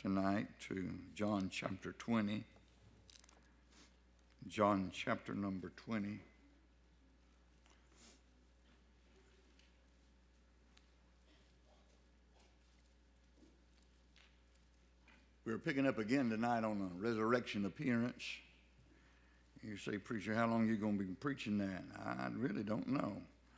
tonight to John chapter 20. John chapter number 20. We're picking up again tonight on the resurrection appearance. You say, preacher, how long are you going to be preaching that? I really don't know.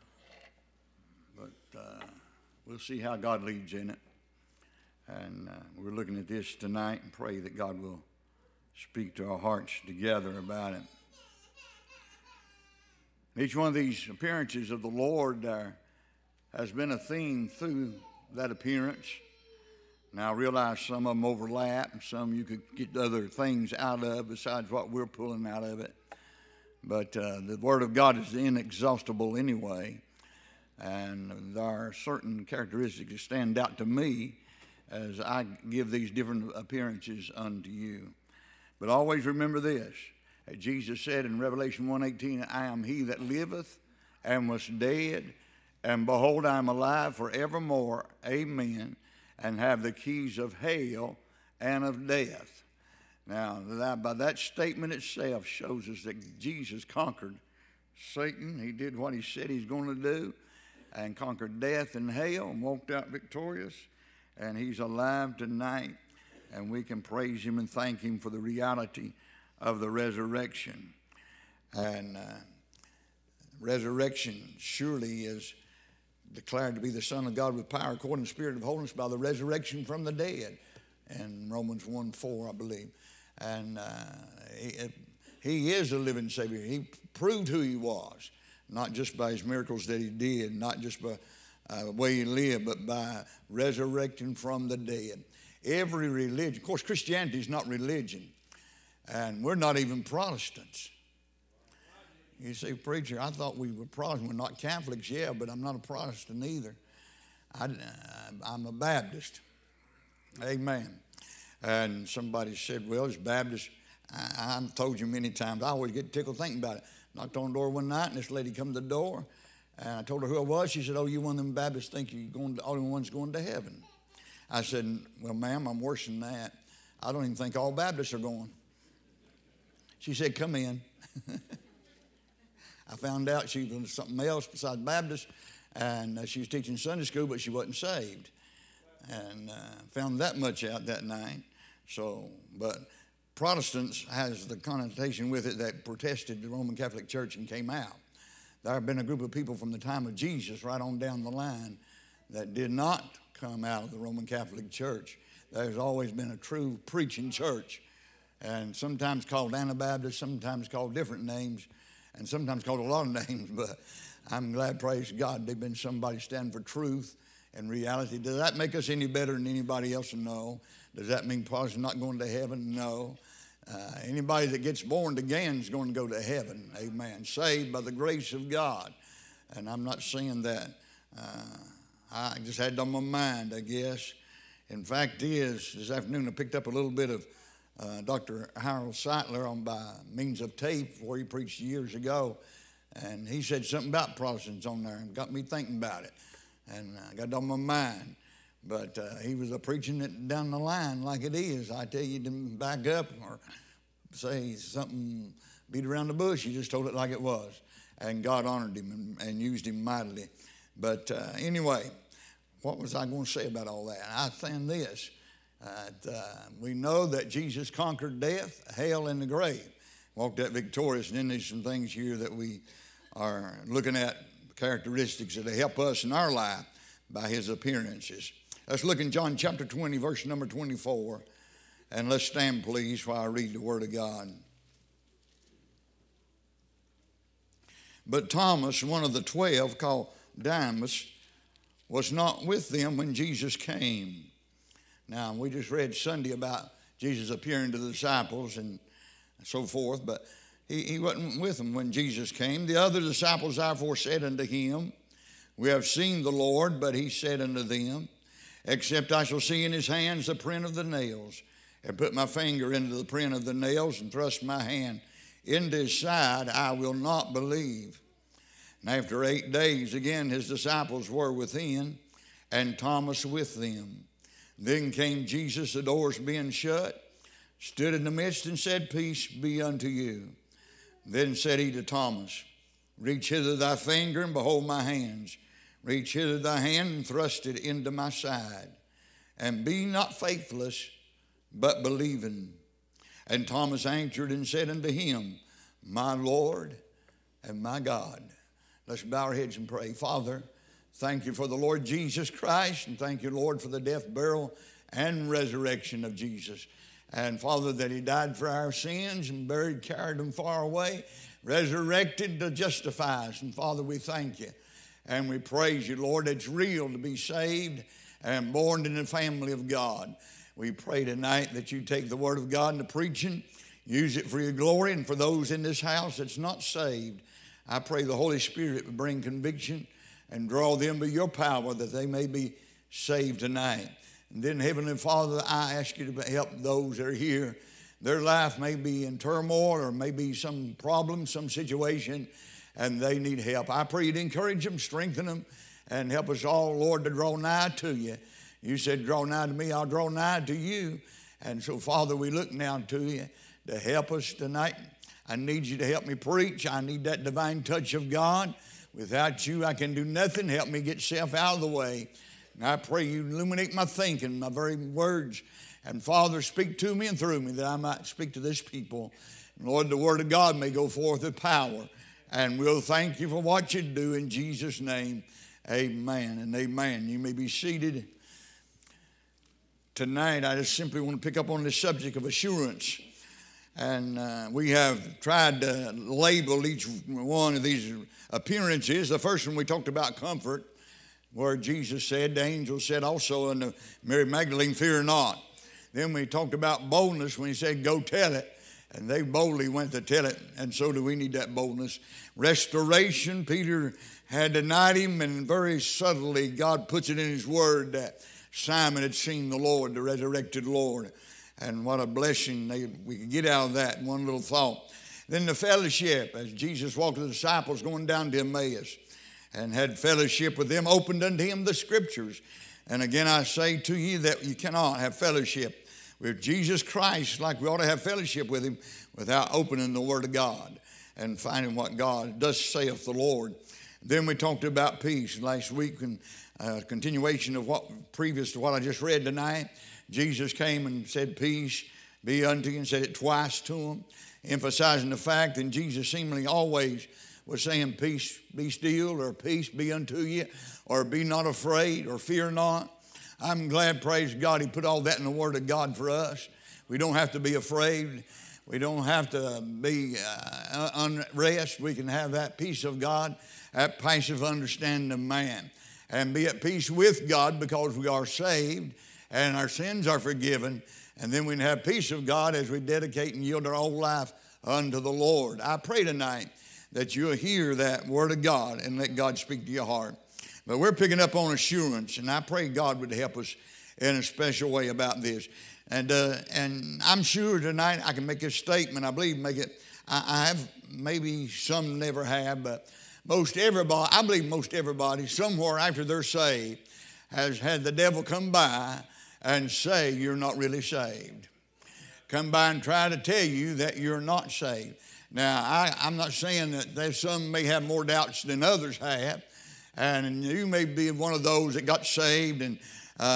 But we'll see how God leads in it. And we're looking at this tonight and pray that God will speak to our hearts together about it. Each one of these appearances of the Lord has been a theme through that appearance. Now, I realize some of them overlap, and some you could get other things out of besides what we're pulling out of it. But the Word of God is inexhaustible anyway, and there are certain characteristics that stand out to me as I give these different appearances unto you. But always remember this, as Jesus said in Revelation 1:18, I am he that liveth and was dead, and behold, I am alive forevermore, amen, and have the keys of hell and of death. Now, by that statement itself shows us that Jesus conquered Satan. He did what he said he's going to do and conquered death and hell and walked out victorious. And he's alive tonight, and we can praise him and thank him for the reality of the resurrection. And resurrection surely is declared to be the Son of God with power according to the Spirit of holiness by the resurrection from the dead, in Romans 1:4, I believe. And he is a living Savior. He proved who he was, not just by his miracles that he did, not just by the way he lived, but by resurrecting from the dead. Every religion, of course, Christianity is not religion, and we're not even Protestants. You say, preacher, I thought we were Protestant. We're not Catholics, yeah, but I'm not a Protestant either. I'm a Baptist. Amen. And somebody said, well, it's Baptist. I've told you many times, I always get tickled thinking about it. Knocked on the door one night, and this lady come to the door, and I told her who I was. She said, oh, you one of them Baptists think you're the only ones going to heaven. I said, well, ma'am, I'm worse than that. I don't even think all Baptists are going. She said, come in. I found out she was something else besides Baptist, and she was teaching Sunday school, but she wasn't saved. And found that much out that night. So, but Protestants has the connotation with it that protested the Roman Catholic Church and came out. There have been a group of people from the time of Jesus right on down the line that did not come out of the Roman Catholic Church. There's always been a true preaching church, and sometimes called Anabaptist, sometimes called different names, and sometimes called a lot of names, but I'm glad, praise God, they've been somebody standing for truth and reality. Does that make us any better than anybody else? No. Does that mean Protestants not going to heaven? No. Anybody that gets born again is going to go to heaven, amen, saved by the grace of God. And I'm not saying that. I just had it on my mind, I guess. In fact is, this afternoon I picked up a little bit of Dr. Harold Seitler by means of tape where he preached years ago. And he said something about Protestants on there and got me thinking about it. And I got it on my mind. But he was preaching it down the line like it is. I tell you, didn't back up or say something, beat around the bush. He just told it like it was. And God honored him and used him mightily. But anyway, what was I going to say about all that? I think this. We know that Jesus conquered death, hell, and the grave. Walked out victorious. And then there's some things here that we are looking at, characteristics that help us in our life by his appearances. Let's look in John chapter 20, verse number 24. And let's stand, please, while I read the Word of God. But Thomas, one of the 12, called Didymus, was not with them when Jesus came. Now, we just read Sunday about Jesus appearing to the disciples and so forth, but he wasn't with them when Jesus came. The other disciples therefore said unto him, we have seen the Lord. But he said unto them, except I shall see in his hands the print of the nails, and put my finger into the print of the nails, and thrust my hand into his side, I will not believe. And after 8 days, again his disciples were within, and Thomas with them. Then came Jesus, the doors being shut, stood in the midst and said, Peace be unto you. Then said he to Thomas, Reach hither thy finger and behold my hands. Reach hither thy hand and thrust it into my side. And be not faithless, but believing. And Thomas answered and said unto him, My Lord and my God. Let's bow our heads and pray. Father, thank you for the Lord Jesus Christ, and thank you, Lord, for the death, burial, and resurrection of Jesus. And Father, that he died for our sins and buried, carried them far away, resurrected to justify us. And Father, we thank you and we praise you, Lord. It's real to be saved and born in the family of God. We pray tonight that you take the word of God into preaching, use it for your glory, and for those in this house that's not saved, I pray the Holy Spirit would bring conviction and draw them by your power that they may be saved tonight. And then, Heavenly Father, I ask you to help those that are here. Their life may be in turmoil or maybe some problem, some situation, and they need help. I pray you'd encourage them, strengthen them, and help us all, Lord, to draw nigh to you. You said, draw nigh to me, I'll draw nigh to you. And so, Father, we look now to you to help us tonight. I need you to help me preach. I need that divine touch of God. Without you, I can do nothing. Help me get self out of the way. And I pray you illuminate my thinking, my very words. And Father, speak to me and through me that I might speak to this people. And Lord, the word of God may go forth with power. And we'll thank you for what you do in Jesus' name. Amen and amen. You may be seated. Tonight, I just simply want to pick up on the subject of assurance. And we have tried to label each one of these appearances. The first one we talked about comfort, where Jesus said, the angel said also unto Mary Magdalene, fear not. Then we talked about boldness when he said, go tell it. And they boldly went to tell it, and so do we need that boldness. Restoration, Peter had denied him, and very subtly God puts it in his word that Simon had seen the Lord, the resurrected Lord. And what a blessing we could get out of that, one little thought. Then the fellowship, as Jesus walked with the disciples going down to Emmaus and had fellowship with them, opened unto him the scriptures. And again I say to you that you cannot have fellowship with Jesus Christ like we ought to have fellowship with him without opening the Word of God and finding what God does saith the Lord. Then we talked about peace last week, and continuation of what previous to what I just read tonight. Jesus came and said, peace be unto you, and said it twice to him, emphasizing the fact that Jesus seemingly always was saying, peace be still, or peace be unto you, or be not afraid, or fear not. I'm glad, praise God, he put all that in the Word of God for us. We don't have to be afraid. We don't have to be unrest. We can have that peace of God, that passive understanding of man, and be at peace with God because we are saved and our sins are forgiven. And then we can have peace of God as we dedicate and yield our whole life unto the Lord. I pray tonight that you'll hear that Word of God and let God speak to your heart. But we're picking up on assurance, and I pray God would help us in a special way about this. And I'm sure tonight I can make a statement. I believe make it. I have, maybe some never have, but most everybody, I believe most everybody somewhere after they're saved has had the devil come by and say you're not really saved. Come by and try to tell you that you're not saved. Now, I'm not saying that there's some may have more doubts than others have. And you may be one of those that got saved and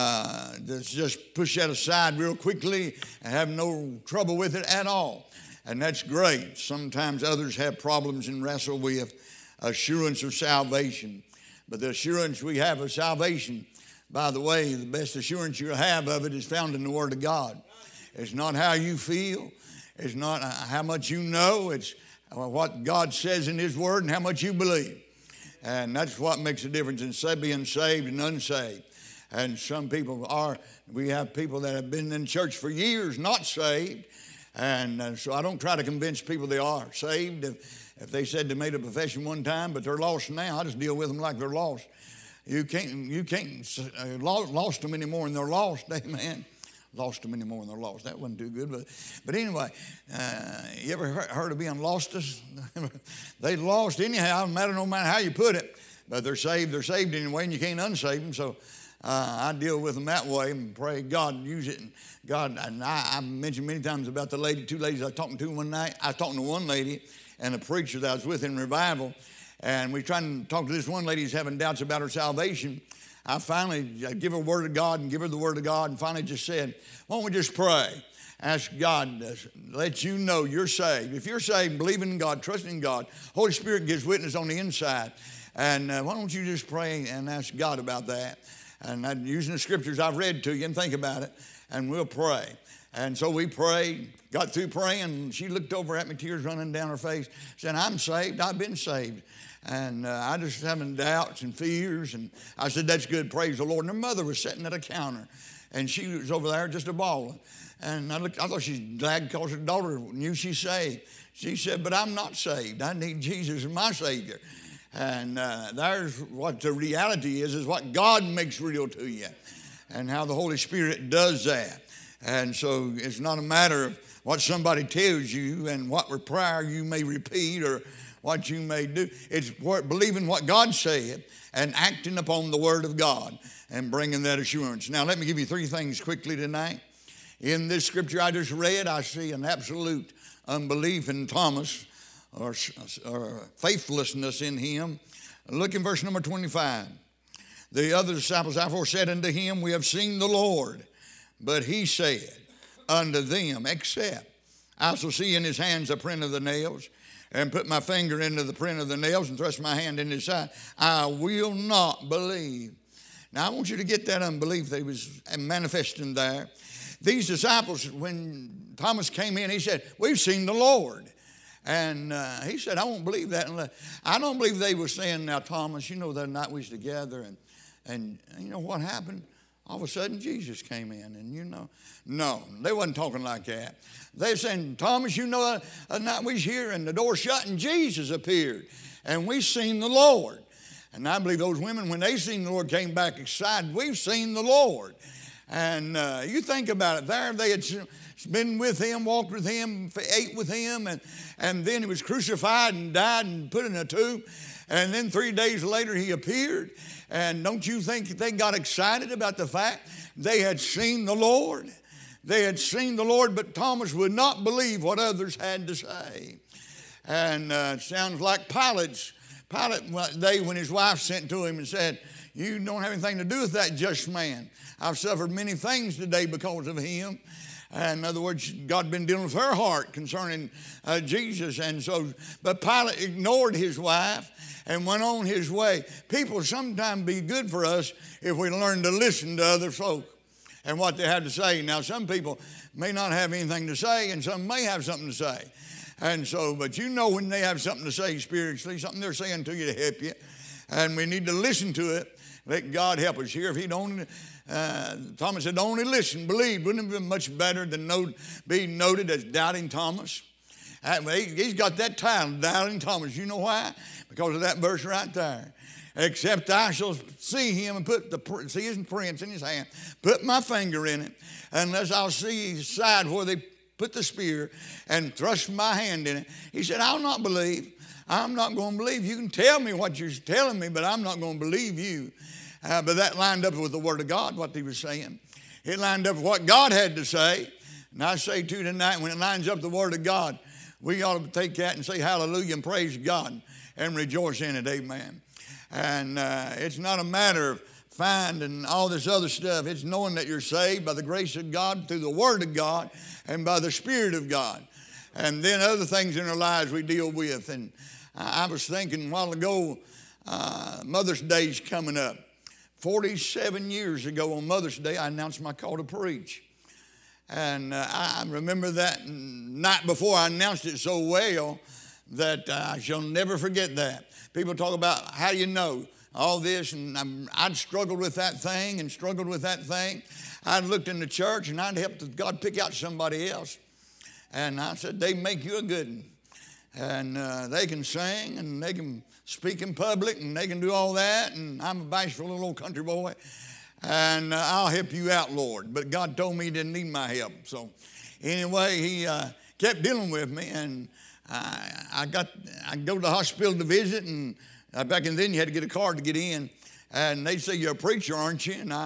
just push that aside real quickly and have no trouble with it at all. And that's great. Sometimes others have problems and wrestle with assurance of salvation. But the assurance we have of salvation, by the way, the best assurance you'll have of it is found in the Word of God. It's not how you feel. It's not how much you know. It's what God says in His Word and how much you believe. And that's what makes a difference in being saved and unsaved. And some people we have people that have been in church for years not saved. And so I don't try to convince people they are saved. If they said they made a profession one time, but they're lost now, I just deal with them like they're lost. You can't lost them anymore and they're lost, amen. Lost them anymore and they're lost. That wasn't too good. But anyway, you ever heard of being lostest? They lost anyhow, no matter how you put it. But they're saved anyway, and you can't unsave them. So I deal with them that way and pray God use it. And God, and I mentioned many times about the lady, two ladies I was talking to one night. I was talking to one lady and a preacher that I was with in revival, and we trying to talk to this one lady who's having doubts about her salvation. I finally give her the word of God and give her the word of God, and finally just said, why don't we just pray? Ask God to let you know you're saved. If you're saved, believing in God, trusting in God, Holy Spirit gives witness on the inside. And why don't you just pray and ask God about that? And using the scriptures I've read to you and think about it, and we'll pray. And so we prayed, got through praying, and she looked over at me, tears running down her face, said, I'm saved, I've been saved. And I just having doubts and fears. And I said, that's good, praise the Lord. And her mother was sitting at a counter, and she was over there just a bawling. And I thought she's glad because her daughter knew she's saved. She said, but I'm not saved. I need Jesus as my Savior. And there's what the reality is what God makes real to you and how the Holy Spirit does that. And so it's not a matter of what somebody tells you and what prayer you may repeat or what you may do. It's believing what God said and acting upon the Word of God and bringing that assurance. Now, let me give you three things quickly tonight. In this scripture I just read, I see an absolute unbelief in Thomas or faithlessness in him. Look in verse number 25. The other disciples therefore said unto him, we have seen the Lord. But he said unto them, except I shall see in his hands the print of the nails, and put my finger into the print of the nails, and thrust my hand in his side, I will not believe. Now I want you to get that unbelief that was manifesting there. These disciples, when Thomas came in, he said, we've seen the Lord. And he said, I won't believe that. I don't believe they were saying, now, Thomas, you know, the night we was together, and you know what happened? All of a sudden, Jesus came in, and you know. No, they wasn't talking like that. They were saying, Thomas, you know, the night we was here, and the door shut, and Jesus appeared, and we seen the Lord. And I believe those women, when they seen the Lord, came back excited. We've seen the Lord. And you think about it. There they had been with him, walked with him, ate with him, and then he was crucified and died and put in a tomb. And then 3 days later he appeared. And don't you think they got excited about the fact they had seen the Lord? They had seen the Lord, but Thomas would not believe what others had to say. And it sounds like Pilate one day when his wife sent to him and said, you don't have anything to do with that just man. I've suffered many things today because of him. And in other words, God had been dealing with her heart concerning Jesus. And so, but Pilate ignored his wife and went on his way. People sometimes be good for us if we learn to listen to other folk and what they have to say. Now, some people may not have anything to say, and some may have something to say. And so, but you know when they have something to say spiritually, something they're saying to you to help you. And we need to listen to it. Let God help us here. If he'd only, Thomas said, only listen, believe. Wouldn't it have been much better than being noted as Doubting Thomas? He's got that title, Doubting Thomas. You know why? Because of that verse right there. Except I shall see him and see his prints in his hand, put my finger in it, unless I'll see his side where they put the spear and thrust my hand in it. He said, I'll not believe. I'm not going to believe. You can tell me what you're telling me, but I'm not going to believe you. But that lined up with the Word of God, what he was saying. It lined up with what God had to say. And I say to you tonight, when it lines up with the Word of God, we ought to take that and say hallelujah and praise God and rejoice in it, amen. And it's not a matter of finding all this other stuff. It's knowing that you're saved by the grace of God through the Word of God and by the Spirit of God. And then other things in our lives we deal with. And I was thinking a while ago, Mother's Day's coming up. 47 years ago on Mother's Day, I announced my call to preach. And I remember that night before I announced it so well that I shall never forget that. People talk about how you know all this, and I'd struggled with that thing and struggled with that thing. I'd looked in the church and I'd helped God pick out somebody else. And I said, they make you a good one. And they can sing and they can speak in public and they can do all that. And I'm a bashful little old country boy. And I'll help you out, Lord. But God told me he didn't need my help. So anyway, he kept dealing with me. And I go to the hospital to visit. And back then you had to get a card to get in. And they'd say, "You're a preacher, aren't you?" And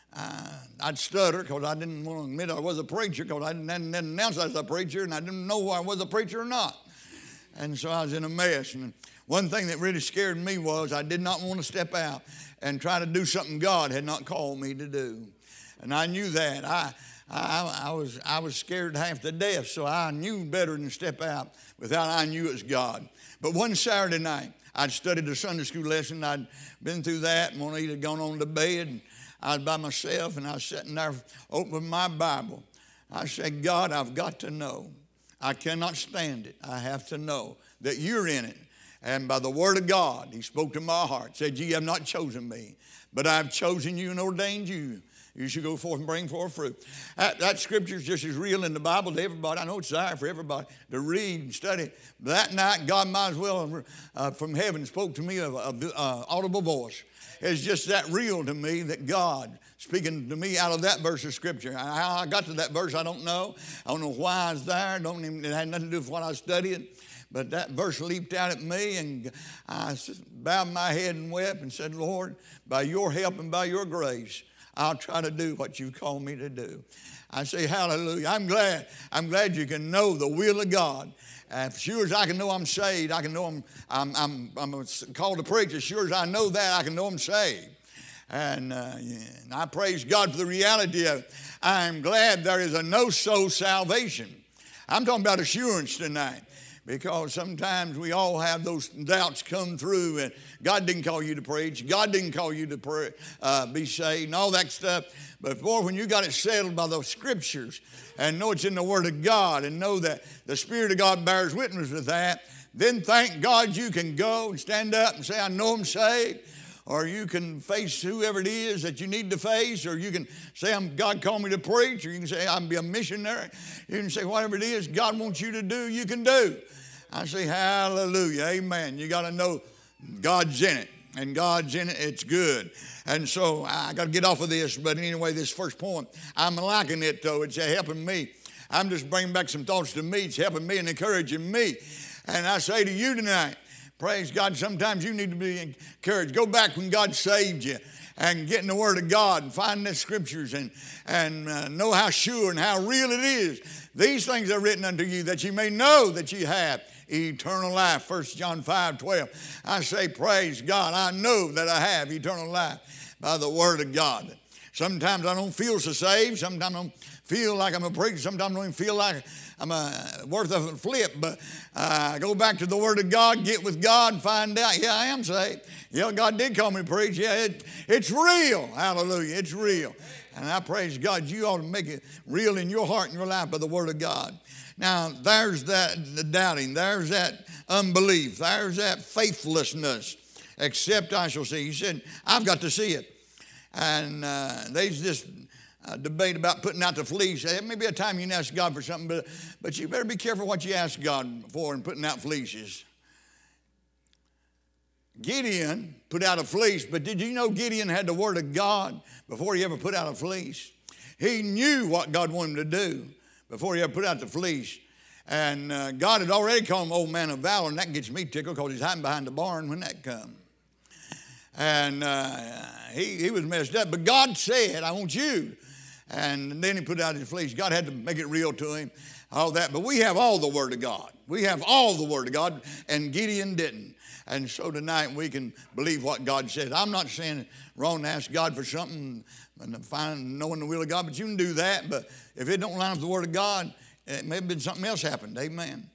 I'd stutter because I didn't want to admit I was a preacher, because I didn't announce I was a preacher, and I didn't know whether I was a preacher or not. And so I was in a mess. And one thing that really scared me was I did not want to step out and try to do something God had not called me to do. And I knew that. I was scared half to death, so I knew better than step out without I knew it was God. But one Saturday night, I'd studied a Sunday school lesson. I'd been through that, and one of had gone on to bed. And I was by myself, and I was sitting there opening my Bible. I said, "God, I've got to know. I cannot stand it. I have to know that you're in it." And by the word of God, he spoke to my heart, said, "Ye have not chosen me, but I've chosen you and ordained you. You should go forth and bring forth fruit." That scripture is just as real in the Bible to everybody. I know it's there for everybody to read and study. That night, God might as well from heaven spoke to me of audible voice. It's just that real to me that God speaking to me out of that verse of scripture. How I got to that verse, I don't know. I don't know why I was there. It had nothing to do with what I was studying. But that verse leaped out at me, and I bowed my head and wept and said, "Lord, by your help and by your grace, I'll try to do what you've called me to do." I say hallelujah. I'm glad you can know the will of God. As sure as I can know I'm saved, I can know I'm called to preach. As sure as I know that, I can know I'm saved. And I praise God for the reality of it. I'm glad there is a no-soul salvation. I'm talking about assurance tonight. Because sometimes we all have those doubts come through, and God didn't call you to preach. God didn't call you to be saved and all that stuff. But boy, when you got it settled by those scriptures and know it's in the Word of God and know that the Spirit of God bears witness with that, then thank God you can go and stand up and say, "I know I'm saved." Or you can face whoever it is that you need to face. Or you can say, "God called me to preach." Or you can say, "I'm be a missionary." You can say whatever it is God wants you to do, you can do. I say hallelujah, amen. You got to know God's in it, and God's in it, it's good. And so I got to get off of this, but anyway, this first point, I'm liking it though. It's helping me. I'm just bringing back some thoughts to me. It's helping me and encouraging me. And I say to you tonight, praise God, sometimes you need to be encouraged. Go back when God saved you and get in the Word of God and find the scriptures and know how sure and how real it is. These things are written unto you that you may know that you have eternal life. 1 John 5:12. I say, praise God, I know that I have eternal life by the Word of God. Sometimes I don't feel so saved. Sometimes I don't feel like I'm a preacher. Sometimes I don't even feel like I'm worth a flip. But go back to the Word of God, get with God, and find out, yeah, I am saved. Yeah, God did call me to preach. Yeah, it's real. Hallelujah, it's real. And I praise God, you ought to make it real in your heart and your life by the Word of God. Now, there's that doubting. There's that unbelief. There's that faithlessness. Except I shall see. He said, I've got to see it. And there's this debate about putting out the fleece. There may be a time you can ask God for something, but you better be careful what you ask God for in putting out fleeces. Gideon put out a fleece, but did you know Gideon had the Word of God before he ever put out a fleece? He knew what God wanted him to do before he ever put out the fleece. And God had already called him old man of valor, and that gets me tickled because he's hiding behind the barn when that comes. And he was messed up. But God said, I want you. And then he put out his fleece. God had to make it real to him, all that. But we have all the Word of God. We have all the Word of God, and Gideon didn't. And so tonight we can believe what God said. I'm not saying it's wrong to ask God for something and find knowing the will of God, but you can do that. But if it don't line up with the Word of God, it may have been something else happened. Amen.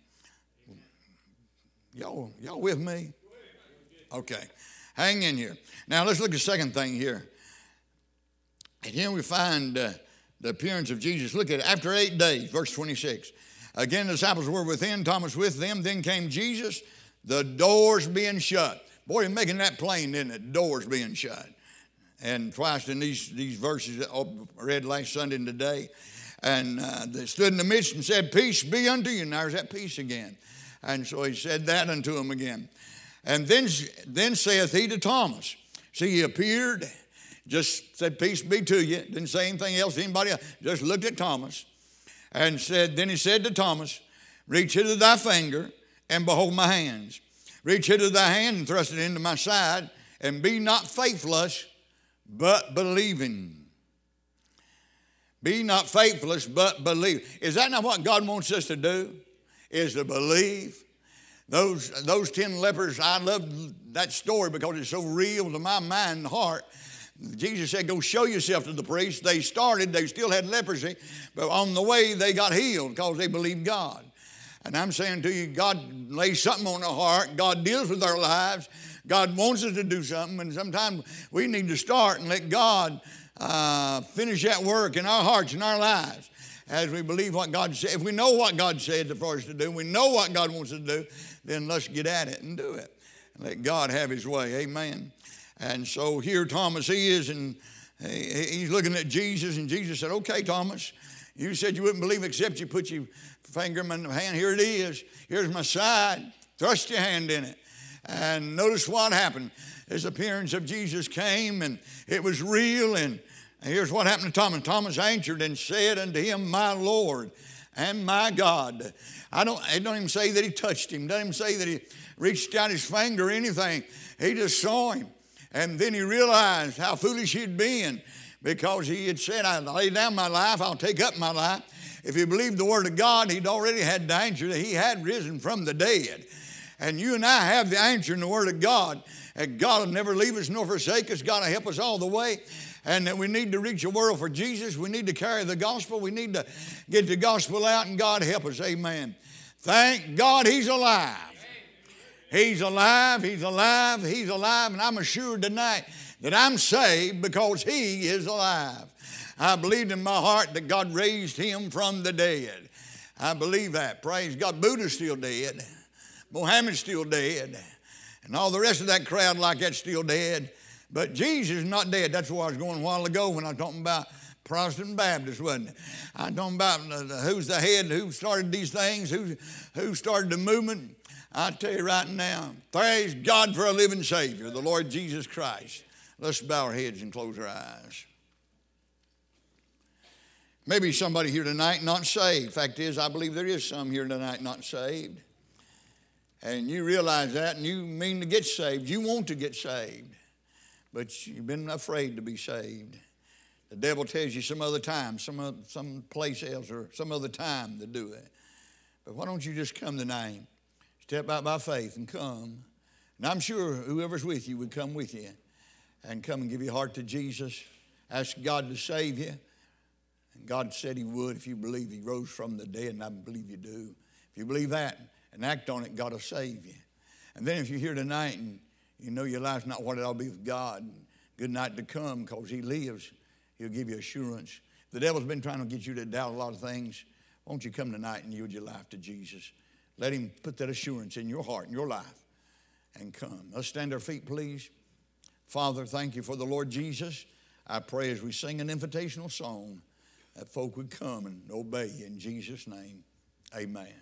Y'all with me? Okay. Hang in here. Now let's look at the second thing here. And here we find the appearance of Jesus. Look at it. After 8 days, verse 26. Again, the disciples were within, Thomas with them. Then came Jesus, the doors being shut. Boy, you're making that plain, isn't it? Doors being shut. And twice in these verses that I read last Sunday and today. And they stood in the midst and said, peace be unto you. And there's that peace again. And so he said that unto him again. And then saith he to Thomas. See, he appeared, just said, peace be to you. Didn't say anything else to anybody else. Just looked at Thomas and said, then he said to Thomas, reach hither thy finger and behold my hands. Reach hither thy hand and thrust it into my side And be not faithless, but believing. Be not faithless, but believe. Is that not what God wants us to do? Is to believe? Those 10 lepers, I love that story because it's so real to my mind and heart. Jesus said, go show yourself to the priest. They started, they still had leprosy, but on the way they got healed because they believed God. And I'm saying to you, God lays something on our heart. God deals with our lives. God wants us to do something, and sometimes we need to start and let God finish that work in our hearts and our lives as we believe what God said. If we know what God said for us to do, we know what God wants us to do, then let's get at it and do it. And let God have his way. Amen. And so here Thomas he is, and he's looking at Jesus, and Jesus said, okay, Thomas, you said you wouldn't believe except you put your finger in my hand. Here it is. Here's my side. Thrust your hand in it. And notice what happened. His appearance of Jesus came, and it was real. And here's what happened to Thomas. Thomas answered and said unto him, my Lord and my God. It don't even say that he touched him. It doesn't even say that he reached out his finger or anything. He just saw him. And then he realized how foolish he'd been, because he had said, I lay down my life, I'll take up my life. If he believed the word of God, he'd already had the answer that he had risen from the dead. And you and I have the answer in the word of God. And God will never leave us nor forsake us. God will help us all the way. And that we need to reach the world for Jesus. We need to carry the gospel. We need to get the gospel out, and God help us. Amen. Thank God he's alive. He's alive, he's alive, he's alive. And I'm assured tonight that I'm saved because he is alive. I believed in my heart that God raised him from the dead. I believe that. Praise God. Buddha's still dead. Mohammed's still dead. And all the rest of that crowd like that's still dead. But Jesus is not dead. That's where I was going a while ago when I was talking about Protestant and Baptist, wasn't it? I'm talking about who's the head, who started these things, who started the movement. I tell you right now, praise God for a living Savior, the Lord Jesus Christ. Let's bow our heads and close our eyes. Maybe somebody here tonight not saved. Fact is, I believe there is some here tonight not saved. And you realize that, and you mean to get saved. You want to get saved, but you've been afraid to be saved. The devil tells you some other time, some place else, or some other time to do it. But why don't you just come tonight? Step out by faith and come. And I'm sure whoever's with you would come with you and come and give your heart to Jesus. Ask God to save you. And God said he would if you believe he rose from the dead, and I believe you do. If you believe that and act on it, God will save you. And then if you're here tonight and you know your life's not what it ought to be with God, good night to come, because he lives. He'll give you assurance. The devil's been trying to get you to doubt a lot of things. Won't you come tonight and yield your life to Jesus? Let him put that assurance in your heart and your life and come. Let's stand our feet, please. Father, thank you for the Lord Jesus. I pray as we sing an invitational song that folk would come and obey in Jesus' name. Amen.